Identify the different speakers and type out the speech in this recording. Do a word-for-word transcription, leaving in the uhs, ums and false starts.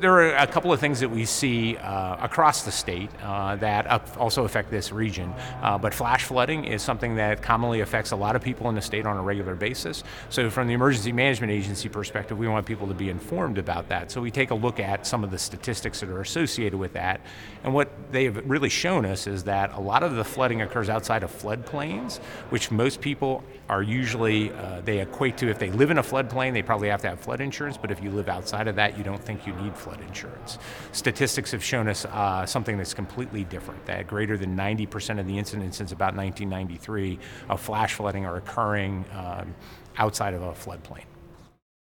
Speaker 1: There are a couple of things that we see uh, across the state uh, that up also affect this region, uh, but flash flooding is something that commonly affects a lot of people in the state on a regular basis. So from the Emergency Management Agency perspective, we want people to be informed about that. So we take a look at some of the statistics that are associated with that, and what they have really shown us is that a lot of the flooding occurs outside of floodplains, which most people are usually, uh, they equate to if they live in a floodplain, they probably have to have flood insurance, but if you live outside of that, you don't think you need flood insurance. Statistics have shown us uh, something that's completely different, that greater than ninety percent of the incidents since about nineteen ninety-three of flash flooding are occurring um, outside of a floodplain.